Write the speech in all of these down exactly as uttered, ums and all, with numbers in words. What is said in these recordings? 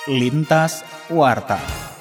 Lintas Warta.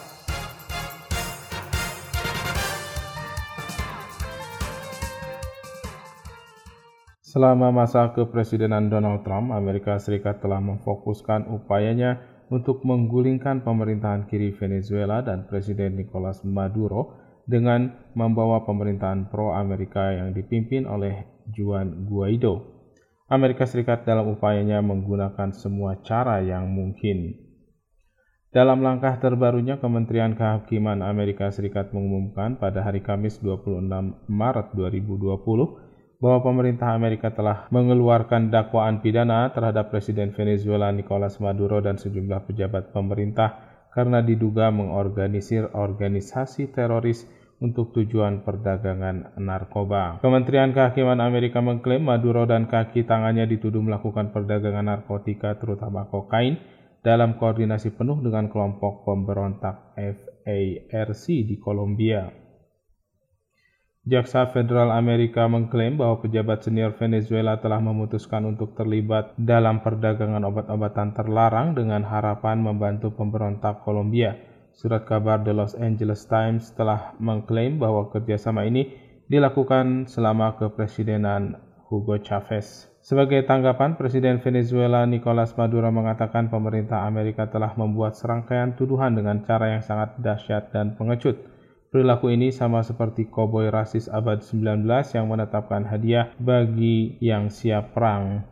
Selama masa kepresidenan Donald Trump, Amerika Serikat telah memfokuskan upayanya untuk menggulingkan pemerintahan kiri Venezuela dan Presiden Nicolas Maduro dengan membawa pemerintahan pro-Amerika yang dipimpin oleh Juan Guaido. Amerika Serikat dalam upayanya menggunakan semua cara yang mungkin. Dalam langkah terbarunya, Kementerian Kehakiman Amerika Serikat mengumumkan pada hari Kamis dua puluh enam Maret dua ribu dua puluh bahwa pemerintah Amerika telah mengeluarkan dakwaan pidana terhadap Presiden Venezuela Nicolas Maduro dan sejumlah pejabat pemerintah karena diduga mengorganisir organisasi teroris untuk tujuan perdagangan narkoba. Kementerian Kehakiman Amerika mengklaim Maduro dan kaki tangannya dituduh melakukan perdagangan narkotika terutama kokain dalam koordinasi penuh dengan kelompok pemberontak F A R C di Kolombia. Jaksa Federal Amerika mengklaim bahwa pejabat senior Venezuela telah memutuskan untuk terlibat dalam perdagangan obat-obatan terlarang dengan harapan membantu pemberontak Kolombia. Surat kabar The Los Angeles Times telah mengklaim bahwa kerjasama ini dilakukan selama kepresidenan Hugo Chavez. Sebagai tanggapan, Presiden Venezuela Nicolas Maduro mengatakan pemerintah Amerika telah membuat serangkaian tuduhan dengan cara yang sangat dahsyat dan pengecut. Perilaku ini sama seperti koboi rasis abad sembilan belas yang menetapkan hadiah bagi yang siap perang.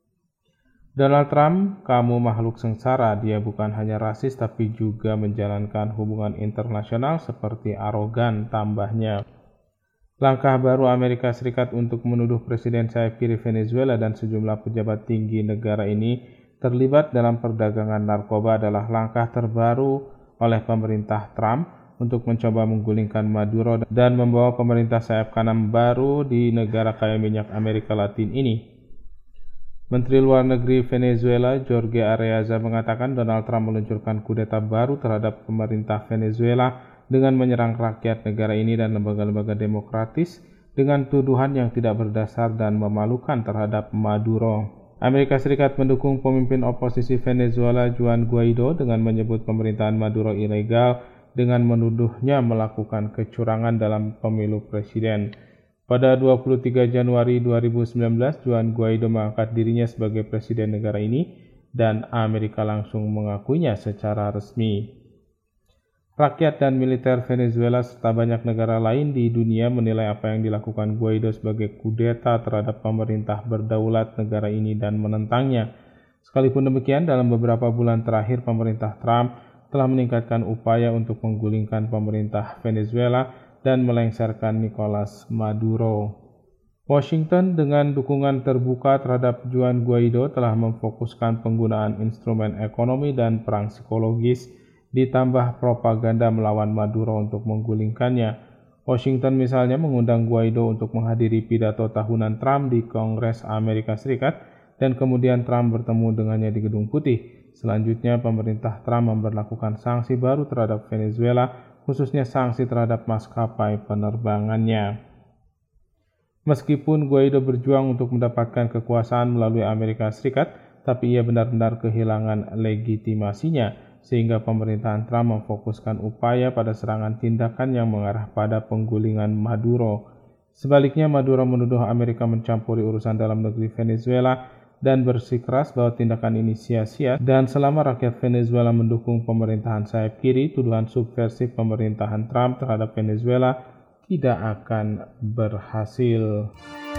Donald Trump, kamu makhluk sengsara. Dia bukan hanya rasis tapi juga menjalankan hubungan internasional seperti arogan, tambahnya. Langkah baru Amerika Serikat untuk menuduh Presiden sayap kiri Venezuela dan sejumlah pejabat tinggi negara ini terlibat dalam perdagangan narkoba adalah langkah terbaru oleh pemerintah Trump untuk mencoba menggulingkan Maduro dan membawa pemerintah sayap kanan baru di negara kaya minyak Amerika Latin ini. Menteri Luar Negeri Venezuela, Jorge Arreaza, mengatakan Donald Trump meluncurkan kudeta baru terhadap pemerintah Venezuela dengan menyerang rakyat negara ini dan lembaga-lembaga demokratis dengan tuduhan yang tidak berdasar dan memalukan terhadap Maduro. Amerika Serikat mendukung pemimpin oposisi Venezuela, Juan Guaido, dengan menyebut pemerintahan Maduro ilegal dengan menuduhnya melakukan kecurangan dalam pemilu presiden. Pada dua puluh tiga Januari dua ribu sembilan belas, Juan Guaido mengangkat dirinya sebagai presiden negara ini dan Amerika langsung mengakuinya secara resmi. Rakyat dan militer Venezuela serta banyak negara lain di dunia menilai apa yang dilakukan Guaido sebagai kudeta terhadap pemerintah berdaulat negara ini dan menentangnya. Sekalipun demikian, dalam beberapa bulan terakhir pemerintah Trump telah meningkatkan upaya untuk menggulingkan pemerintah Venezuela dan melengsarkan Nicolas Maduro. Washington dengan dukungan terbuka terhadap Juan Guaido telah memfokuskan penggunaan instrumen ekonomi dan perang psikologis ditambah propaganda melawan Maduro untuk menggulingkannya. Washington misalnya mengundang Guaido untuk menghadiri pidato tahunan Trump di Kongres Amerika Serikat dan kemudian Trump bertemu dengannya di Gedung Putih. Selanjutnya pemerintah Trump memberlakukan sanksi baru terhadap Venezuela, khususnya sanksi terhadap maskapai penerbangannya. Meskipun Guaido berjuang untuk mendapatkan kekuasaan melalui Amerika Serikat, tapi ia benar-benar kehilangan legitimasinya, sehingga pemerintahan Trump memfokuskan upaya pada serangan tindakan yang mengarah pada penggulingan Maduro. Sebaliknya, Maduro menuduh Amerika mencampuri urusan dalam negeri Venezuela dan bersikeras bahwa tindakan ini sia-sia, dan selama rakyat Venezuela mendukung pemerintahan sayap kiri, tuduhan subversif pemerintahan Trump terhadap Venezuela tidak akan berhasil.